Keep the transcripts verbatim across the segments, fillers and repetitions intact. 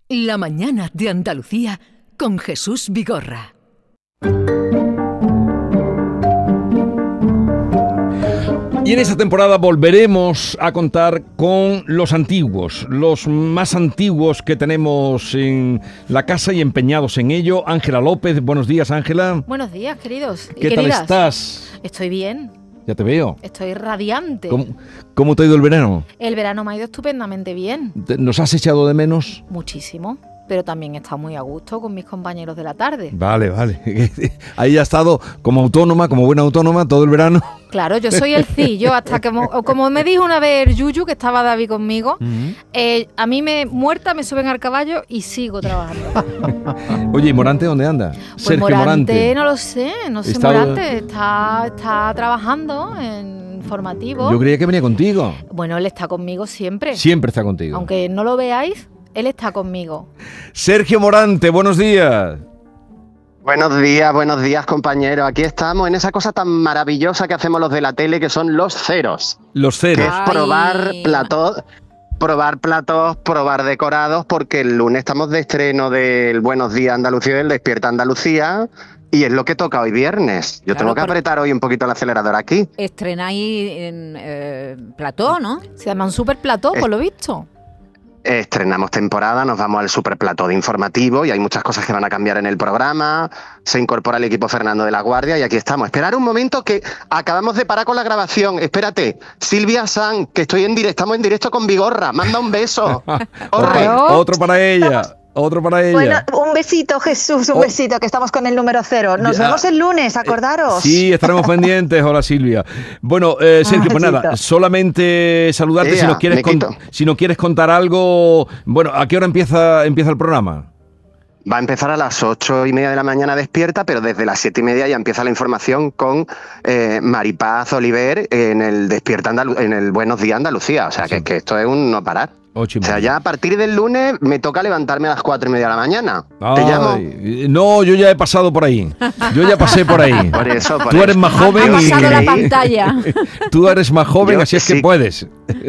La mañana de Andalucía con Jesús Vigorra. Y en esta temporada volveremos a contar con los antiguos, los más antiguos que tenemos en la casa y empeñados en ello. Ángela López, buenos días, Ángela. Buenos días, queridos y ¿Qué queridas. tal estás? Estoy bien. Ya te veo. Estoy radiante. ¿Cómo, cómo te ha ido el verano? El verano me ha ido estupendamente bien. ¿Nos has echado de menos? Muchísimo. Pero también he estado muy a gusto con mis compañeros de la tarde. Vale, vale. Ahí ha estado como autónoma, como buena autónoma, todo el verano. Claro, yo soy el C I, yo hasta que, como, como me dijo una vez Yuyu, que estaba David conmigo, uh-huh. eh, a mí me muerta me suben al caballo y sigo trabajando. Oye, ¿y Morante dónde anda? Pues Sergio Morante, Morante, no lo sé, no sé, está... Morante está, está trabajando en informativo. Yo creía que venía contigo. Bueno, él está conmigo siempre. Siempre está contigo. Aunque no lo veáis, él está conmigo. Sergio Morante, buenos días. Buenos días, buenos días, compañeros. Aquí estamos en esa cosa tan maravillosa que hacemos los de la tele, que son los ceros. Los ceros. Que es probar platos, probar platos, probar decorados, porque el lunes estamos de estreno del Buenos Días Andalucía, del Despierta Andalucía, y es lo que toca hoy viernes. Yo claro, tengo que apretar hoy un poquito el acelerador aquí. Estrenáis en eh, plató, ¿no? Se llama un super plató, por lo visto. Estrenamos temporada, nos vamos al superplató de informativo y hay muchas cosas que van a cambiar en el programa. Se incorpora el equipo Fernando de la Guardia y aquí estamos. Esperar un momento que acabamos de parar con la grabación. Espérate, Silvia San, que estoy en directo, estamos en directo con Vigorra. Manda un beso. Otro, otro para ella. Otro para ella. Bueno, un besito, Jesús, un oh. besito, que estamos con el número cero. Nos ya. vemos el lunes, acordaros. Sí, estaremos pendientes. Hola, Silvia. Bueno, eh, Sergio, ah, pues nada, solamente saludarte. Yeah, si, nos quieres con, si nos quieres contar algo. Bueno, ¿a qué hora empieza, empieza el programa? Va a empezar a las ocho y media de la mañana despierta, pero desde las siete y media ya empieza la información con eh, Maripaz Oliver en el Despierta Andalu- en el Buenos Días Andalucía. O sea, sí. que, que esto es un no parar. Ocho y media. O sea, ya a partir del lunes me toca levantarme a las cuatro y media de la mañana. Ay, ¿Te llamo? No, yo ya he pasado por ahí. Yo ya pasé por ahí. Por eso, por Tú eso. eres más joven ha y... pasado la pantalla. Tú eres más joven, yo, así es sí. que puedes.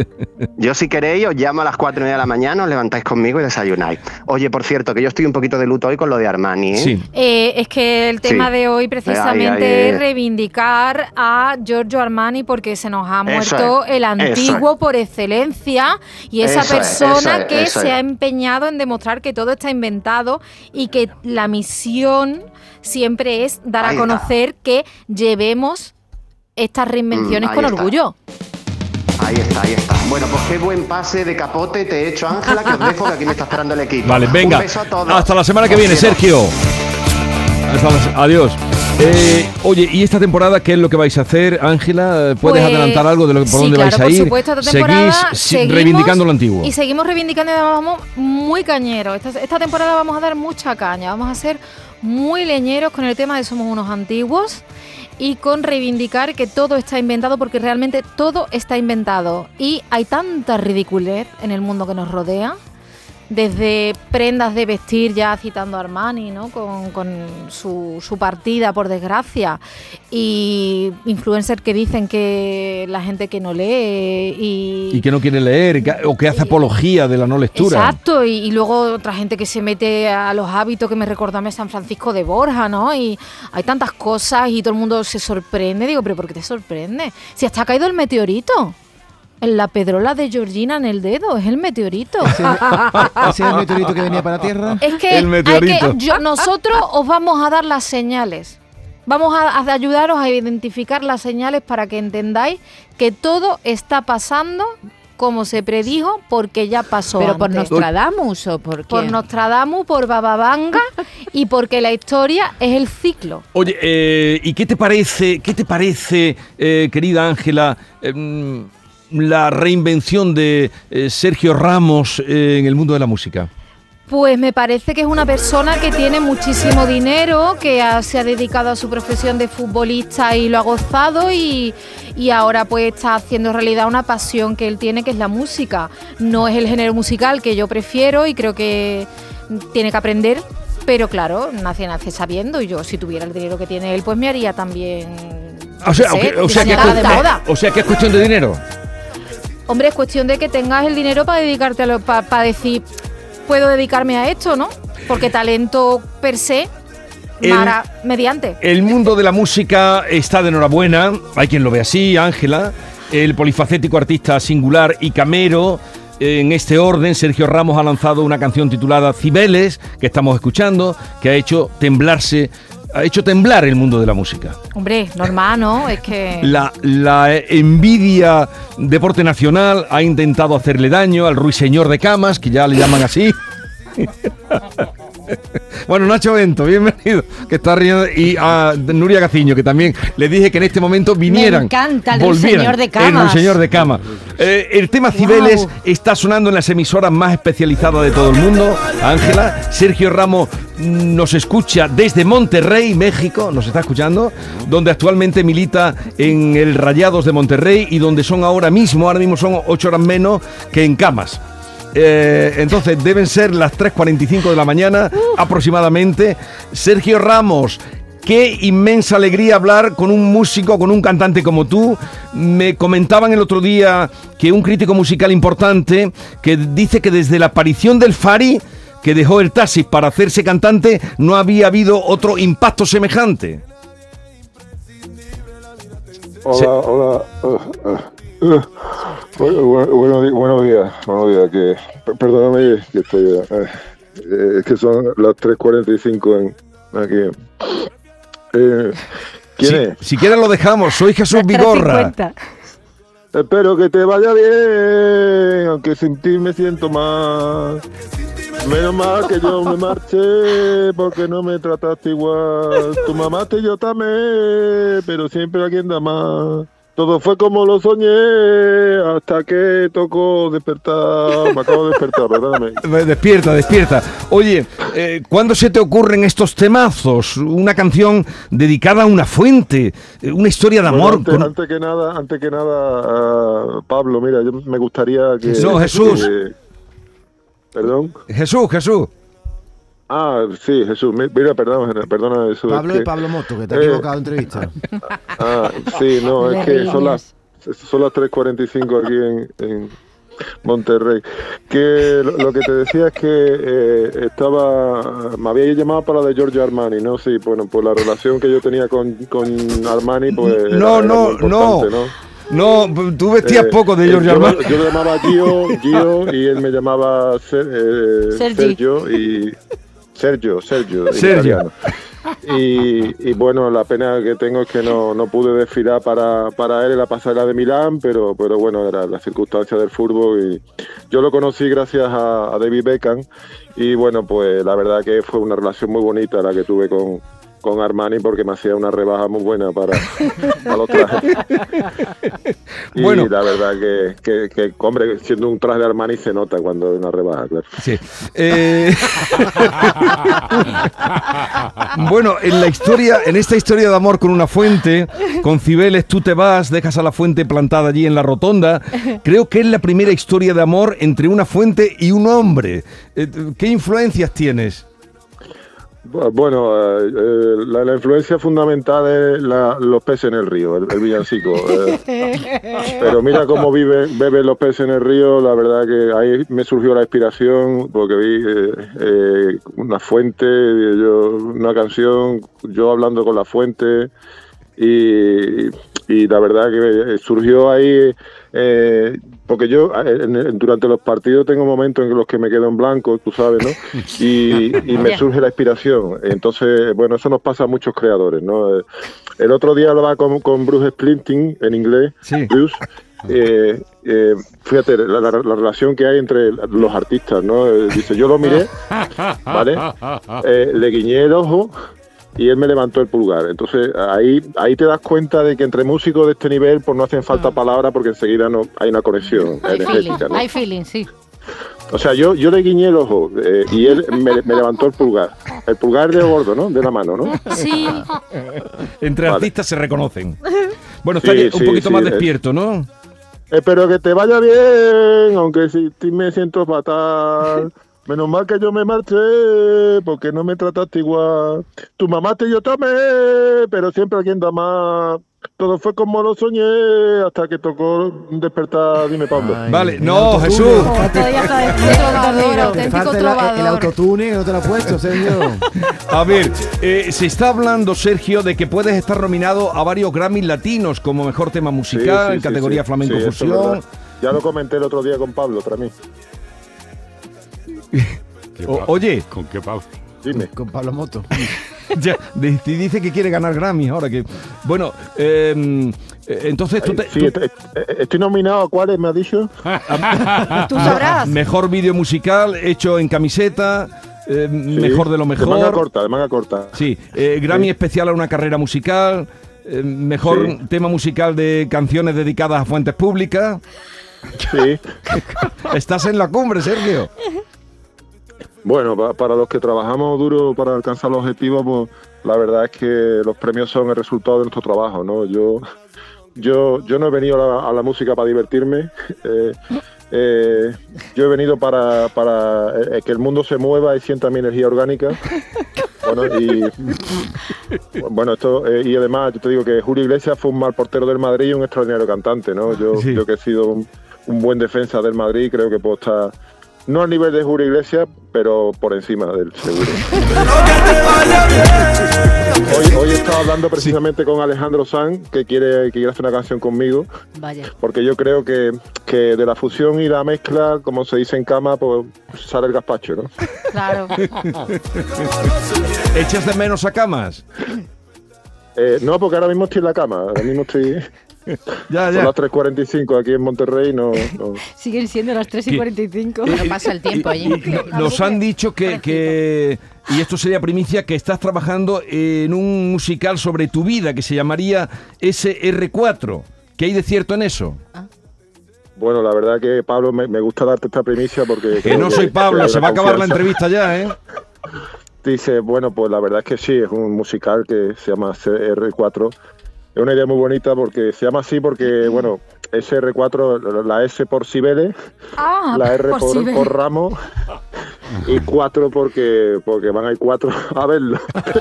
Yo si queréis os llamo a las cuatro y media de la mañana, os levantáis conmigo y desayunáis. Oye, por cierto, que yo estoy un poquito de luto hoy con lo de Armani, ¿eh? Sí. Eh, es que el tema sí. de hoy precisamente ay, ay, ay. es reivindicar a Giorgio Armani porque se nos ha muerto es, el antiguo es. por excelencia y esa eso persona es, que es, se ha empeñado en demostrar que todo está inventado y que la misión siempre es dar ahí a conocer está. que llevemos estas reinvenciones mm, con está. orgullo. Ahí está, ahí está. Bueno, pues qué buen pase de capote te he hecho, Ángela, que os dejo, que aquí me está esperando el equipo. Vale, venga. Un beso a todos. Hasta la semana que viene, Sergio. Hasta la... Adiós. Eh, oye, ¿y esta temporada qué es lo que vais a hacer, Ángela? ¿Puedes pues, adelantar algo de lo, por sí, dónde claro, vais a por ir? Supuesto, esta temporada Seguís seguimos, reivindicando lo antiguo. Y seguimos reivindicando y vamos muy cañeros. Esta, esta temporada vamos a dar mucha caña. Vamos a ser muy leñeros con el tema de Somos unos antiguos y con reivindicar que todo está inventado, porque realmente todo está inventado. Y hay tanta ridiculez en el mundo que nos rodea. Desde prendas de vestir, ya citando a Armani, ¿no? Con, con su, su partida, por desgracia, y influencers que dicen que la gente que no lee y... Y que no quiere leer, o que hace apología de la no lectura. Exacto, y, y luego otra gente que se mete a los hábitos, que me recuerda a San Francisco de Borja, ¿no? Y hay tantas cosas y todo el mundo se sorprende. Digo, ¿pero por qué te sorprende? Si hasta ha caído el meteorito. En la pedrola de Georgina en el dedo, es el meteorito. ¿Ese, ¿Ese es el meteorito que venía para la Tierra? Es que, el meteorito. Hay que yo, nosotros os vamos a dar las señales. Vamos a, a ayudaros a identificar las señales para que entendáis que todo está pasando como se predijo, porque ya pasó. ¿Pero antes. por Nostradamus o por qué? Por Nostradamus, por Bababanga y porque la historia es el ciclo. Oye, eh, ¿y qué te parece, qué te parece, eh, querida Ángela, eh, la reinvención de eh, Sergio Ramos eh, en el mundo de la música? Pues me parece que es una persona que tiene muchísimo dinero, que ha, se ha dedicado a su profesión de futbolista y lo ha gozado y, y ahora pues está haciendo realidad una pasión que él tiene, que es la música. No es el género musical que yo prefiero y creo que tiene que aprender, pero claro, nace, nace sabiendo, y yo si tuviera el dinero que tiene él pues me haría también... O sea, okay, o, sea que es, o sea que es cuestión de dinero. Hombre, es cuestión de que tengas el dinero para dedicarte a lo, para, para decir... puedo dedicarme a esto, ¿no? Porque talento per se, El- Mara, mediante. El mundo de la música está de enhorabuena, hay quien lo ve así, Ángela, el polifacético artista singular y camero. En este orden, Sergio Ramos ha lanzado una canción titulada Cibeles, que estamos escuchando, que ha hecho temblarse, ha hecho temblar el mundo de la música. Hombre, normal, ¿no? Es que... La, la envidia Deporte Nacional ha intentado hacerle daño al ruiseñor de camas, que ya le llaman así. Bueno, Nacho Bento, bienvenido, que está riendo, y a Nuria Gaciño, que también le dije que en este momento vinieran. Me encanta el volvieran, ruiseñor de El camas. ruiseñor de cama. Eh, el tema Cibeles Wow. está sonando en las emisoras más especializadas de todo el mundo. Ángela, Sergio Ramos nos escucha desde Monterrey, México, nos está escuchando, donde actualmente milita en el Rayados de Monterrey y donde son ahora mismo, ahora mismo son ocho horas menos que en camas. Eh, entonces deben ser las tres cuarenta y cinco de la mañana aproximadamente. Sergio Ramos, qué inmensa alegría hablar con un músico, con un cantante como tú. Me comentaban el otro día que un crítico musical importante que dice que desde la aparición del Fari, que dejó el taxi para hacerse cantante, no había habido otro impacto semejante. Hola, Sí. hola. uh, uh, uh. Bu- bu- buenos, di- buenos días, buenos días. Que, per- perdóname que estoy. eh, eh, es que son las tres cuarenta y cinco en, aquí. Eh, ¿Quién Si, es? si quieres lo dejamos, soy Jesús Vigorra. Espero que te vaya bien, aunque sin ti me siento mal. Menos mal que yo me marché porque no me trataste igual. Tu mamá te yo también, pero siempre alguien da más. Todo fue como lo soñé hasta que tocó despertar. Me acabo de despertar, perdóname. Despierta, despierta. Oye, eh, ¿cuándo se te ocurren estos temazos? Una canción dedicada a una fuente, eh, una historia de Bueno, amor. antes, con- antes que nada, antes que nada, ah, Pablo, mira, yo me gustaría que... No, Jesús. que- ¿Perdón? Jesús, Jesús. Ah, sí, Jesús. mi- Mira, perdón, perdona eso. Pablo es de que- Pablo Moto, que te ha eh, equivocado de entrevista. Ah, sí, no, Le es que son ríes. las, son las tres cuarenta y cinco aquí en, en Monterrey. Que lo, lo que te decía es que eh, estaba, me había llamado para la de Giorgio Armani, ¿no? Sí, bueno, pues la relación que yo tenía con, con Armani, pues... era- No, era no, muy importante, no. ¿no? No, tú vestías Eh, poco de eh, Giorgio yo, Armani. Yo le llamaba Gio, Gio y él me llamaba Ser- eh, Sergi. Sergio y Sergio, Sergio, en Sergio. italiano. Y, y bueno, la pena que tengo es que no, no pude desfilar para, para él en la pasarela de Milán, pero, pero bueno, era la circunstancia del fútbol y yo lo conocí gracias a, a David Beckham y bueno, pues la verdad que fue una relación muy bonita la que tuve con, con Armani porque me hacía una rebaja muy buena para, para los trajes. Y Bueno. la verdad que, que, que, hombre, siendo un traje de Armani se nota cuando hay una rebaja, claro. Sí. Eh, bueno, en la historia, en esta historia de amor con una fuente, con Cibeles, tú te vas, dejas a la fuente plantada allí en la rotonda. Creo que es la primera historia de amor entre una fuente y un hombre. Eh, ¿Qué influencias tienes? Bu- Bueno, eh, eh, la, la influencia fundamental es la- los peces en el río, el, el villancico. eh. Pero mira cómo vive, beben los peces en el río, la verdad que ahí me surgió la inspiración porque vi eh, eh, una fuente, yo, una canción, yo hablando con la fuente y, y la verdad que surgió ahí... Eh, porque yo eh, en- durante los partidos tengo momentos en los que me quedo en blanco, tú sabes, ¿no? Y, y me Ya. surge la inspiración. Entonces, bueno, eso nos pasa a muchos creadores, ¿no? Eh, El otro día hablaba con, con Bruce Springsteen en inglés, Sí. Bruce. Eh, eh, fíjate la, la- la relación que hay entre los artistas, ¿no? Eh, dice, yo lo miré, ¿vale? Eh, le guiñé el ojo y él me levantó el pulgar. Entonces ahí ahí te das cuenta de que entre músicos de este nivel pues no hacen falta palabras porque enseguida no hay una conexión Hay feeling, energética, ¿no? hay feeling, sí. O sea, yo yo le guiñé el ojo eh, y él me, me levantó el pulgar. El pulgar de gordo, ¿no? De la mano, ¿no? Sí. Entre Vale. artistas se reconocen. Bueno, está Sí, ya un sí, poquito sí, más es- despierto, ¿no? Espero que te vaya bien, aunque si sí me siento fatal. Menos mal que yo me marché, porque no me trataste igual. Tu mamá te yo también, pero siempre alguien da más. todo fue como lo soñé hasta que tocó despertar, dime Pablo. Ay, Vale, el no, autotune. Jesús. Todavía está despierto, todavía, Te auténtico falta el, el trovador. autotune, que no te lo ha puesto, Sergio. A ver, eh, se está hablando, Sergio, de que puedes estar nominado a varios Grammys latinos como mejor tema musical, Sí, sí, en sí, categoría sí. flamenco Sí, eso es fusión. verdad. Ya lo comenté el otro día con Pablo, para mí. O- oye, ¿Con qué Pablo? Dime. Con Pablo Moto. ya, di- dice que quiere ganar Grammys ahora que. Bueno, eh, eh, entonces tú te. Sí, tú- est- est- estoy nominado a cuáles, me ha dicho. Tú sabrás. mejor vídeo musical hecho en camiseta, eh, Sí, mejor de lo De manga mejor. corta, de manga corta. Sí, eh, Grammy Sí. especial a una carrera musical, eh, mejor Sí. tema musical de canciones dedicadas a fuentes públicas. Sí. Estás en la cumbre, Sergio. Bueno, pa- para los que trabajamos duro para alcanzar los objetivos, pues la verdad es que los premios son el resultado de nuestro trabajo, ¿no? Yo, yo, yo no he venido a la, a la música para divertirme. Eh, eh, yo he venido para, para eh, que el mundo se mueva y sienta mi energía orgánica. Bueno, y bueno, esto eh, y además yo te digo que Julio Iglesias fue un mal portero del Madrid y un extraordinario cantante, ¿no? Yo, Sí. yo que he sido un, un buen defensa del Madrid, creo que puedo estar no al nivel de Julio Iglesias, pero por encima del seguro. Hoy, hoy he estado hablando precisamente con Alejandro Sanz, que quiere, que quiere hacer una canción conmigo, Vaya. porque yo creo que, que de la fusión y la mezcla, como se dice en cama, pues sale el gazpacho, ¿no? Claro. ¿Echas de menos a Camas? Eh, no, porque ahora mismo estoy en la cama, ahora mismo estoy... Ya, Son ya. las tres cuarenta y cinco aquí en Monterrey, no... no. Siguen siendo las tres ¿Qué? y cuarenta y cinco. Eh, No pasa el tiempo allí. y- y nos han dicho que, que, y esto sería primicia, que estás trabajando en un musical sobre tu vida que se llamaría ese erre cuatro. ¿Qué hay de cierto en eso? Bueno, la verdad que, Pablo, me, me gusta darte esta primicia porque... Que creo no soy que Pablo, hay se una va a acabar la confianza. entrevista ya, ¿eh? Dice, bueno, pues la verdad es que sí, es un musical que se llama C R cuatro. Es una idea muy bonita porque se llama así porque, bueno, S R cuatro, la S por Cibeles, Ah, la R por por, Cibeles. por Ramos y cuatro porque porque van a ir cuatro a verlo.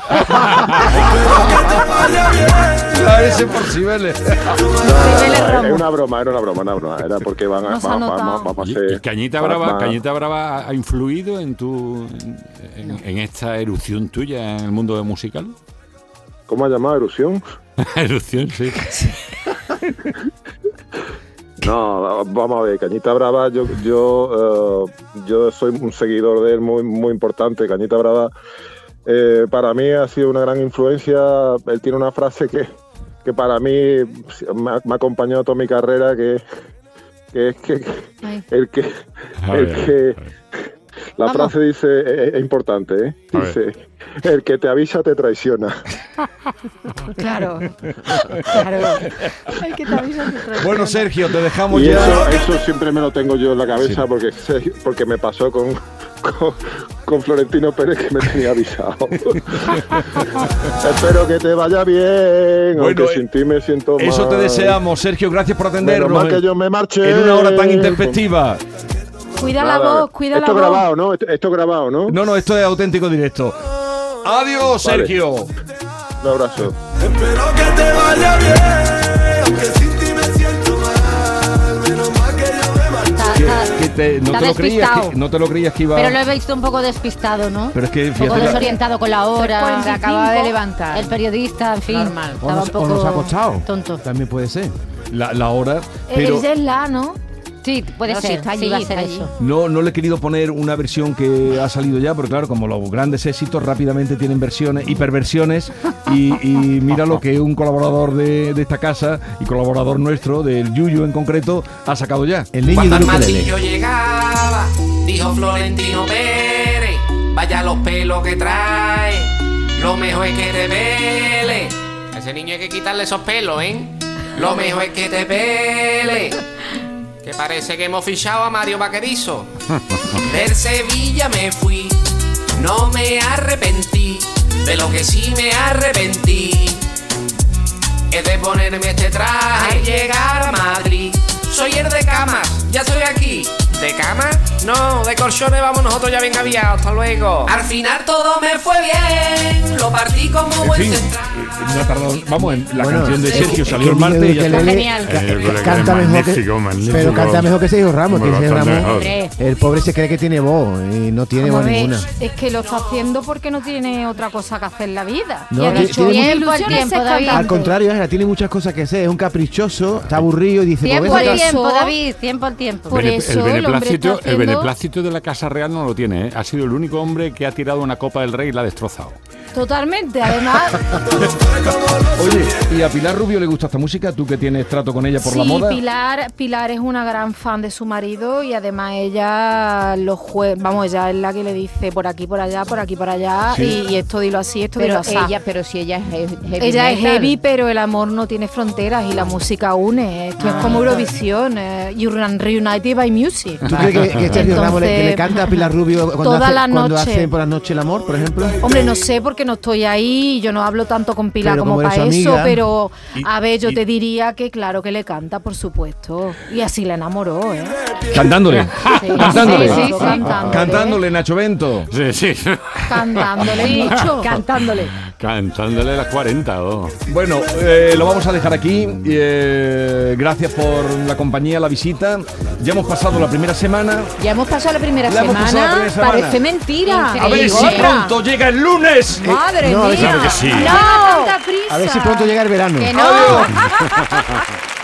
La S por Cibeles. No, es una broma, era una broma, una broma. Era porque van a, Nos ha va- va- notado. va- vamos a Y, hacer... y Cañita va- Brava, va- Cañita Brava ha influido en tu en, en- en esta erupción tuya en el mundo musical. ¿Cómo ha llamado? ¿Erupción? Erupción, sí. No, vamos a ver, Cañita Brava, yo yo eh, yo soy un seguidor de él muy muy importante. Cañita Brava eh, para mí ha sido una gran influencia. Él tiene una frase que, que para mí me ha, me ha acompañado toda mi carrera, que, que es que Ay. el que A el ver, que a ver. la Vamos. frase dice es, es importante, ¿eh? A Dice, el que te avisa te traiciona. Claro. Claro. Ay, que te avisan de traiciona. Bueno, Sergio, te dejamos Y ya. eso, eso siempre me lo tengo yo en la cabeza porque, sé- porque me pasó con, con, con Florentino Pérez, que me tenía avisado. Espero que te vaya bien, Bueno, aunque sin ti me siento mal. Eso te deseamos, Sergio. Gracias por Menos atendernos mal que yo me marché. en una hora tan intempestiva. Cuida la Nada, voz, cuida la Esto voz. grabado, ¿no? Esto, esto grabado, ¿no? No, no, esto es auténtico directo. Adiós, Vale. Sergio. Un abrazo. Espero que te vaya bien, aunque sin ti me siento mal, menos mal que yo me marché. Está- Que, está- que te- no, está te lo creías despistado. que, no te lo creías que iba. Pero lo he visto un poco despistado, ¿no? Pero es que Un poco fíjate. la- desorientado con la hora. Se acaba de levantar. El periodista, en fin. Normal. O Estaba nos, un poco o nos ha acostado. tonto. También puede ser. la, la hora. Eh, Pero Ella es la, ¿no? Sí, puede No, sí, ser. está allí, sí, va a está ser allí. eso. no, no le he querido poner una versión que ha salido ya, pero claro, como los grandes éxitos rápidamente tienen versiones, hiperversiones, y, y mira lo que un colaborador de, de esta casa y colaborador nuestro, del Yuyu en concreto, ha sacado ya. El niño Cuando del al ukelele. matillo llegaba, dijo Florentino Pérez, vaya los pelos que trae, lo mejor es que te pele. A ese niño hay que quitarle esos pelos, ¿eh? Lo mejor es que te pele. Que parece que hemos fichado a Mario Vaquerizo. Del Sevilla me fui, no me arrepentí, de lo que sí me arrepentí es de ponerme este traje al llegar a Madrid. Soy el de Camas, ya estoy aquí, ¿De cama? No, de colchones vamos nosotros ya bien aviados, hasta luego. Al final todo me fue bien, lo partí como En buen fin, central. no ha tardado- vamos, en la Bueno, canción de sí. Sergio salió Que el martes el y ya está. ukelele Genial. ca- El ukelele canta es mejor magnífico, que, magnífico. pero canta mejor que Sergio Ramos, que Hombre, Sergio bastante Ramos, mejor. el pobre se cree que tiene voz y no tiene Vamos voz a ver, ninguna. es que lo está haciendo porque no tiene otra cosa que hacer en la vida. No, y ha tiene- dicho, tiene "Mi mucho- ilusión es tiempo, ser David. cantante". Al contrario, Ángela, tiene muchas cosas que hacer, es un caprichoso, está aburrido y dice, pues Tiempo voy a al Por sacar- tiempo, eso- David, tiempo al tiempo. Por Bene- eso el el hombre beneplácito, está el haciendo- beneplácito de la Casa Real no lo tiene, ¿eh? Ha sido el único hombre que ha tirado una copa del rey y la ha destrozado. Totalmente, además. Oye, ¿y a Pilar Rubio le gusta esta música? ¿Tú que tienes trato con ella por sí, la moda? Pilar, Pilar es una gran fan de su marido y además ella los jue vamos, ella es la que le dice por aquí, por allá, por aquí, por allá Sí. y, y esto dilo así, esto dilo Pero así. ella, pero si ella es he- heavy Ella es metal. heavy, pero el amor no tiene fronteras y la música une. Esto es como Eurovisión, eh, you run reunited by music. ¿Tú crees que, que Sergio Ramos le, que le canta a Pilar Rubio cuando, toda hace, la cuando noche. hacen por la noche el amor, por ejemplo? Hombre, no sé porque no estoy ahí, yo no hablo tanto con Pilar Pero como como eres para su eso, amiga. pero Y- a ver, yo y- te diría que claro que le canta, por supuesto. Y así le enamoró, ¿eh? Cantándole. Sí, Cantándole. sí, sí, sí, cantándole. Cantándole, Nacho Bento. Sí, sí. Cantándole mucho. Cantándole. Cantándole las cuarenta. Oh. Bueno, eh, lo vamos a dejar aquí. Eh, gracias por la compañía, la visita. Ya hemos pasado la primera semana. Ya hemos pasado la primera Ya hemos semana. pasado la primera semana. Parece mentira. A ver si Gorra. pronto llega el lunes. Madre No, a ver si- mía. Claro que sí. No. Tanta prisa. A ver si pronto llega el verano. Que no. Adiós.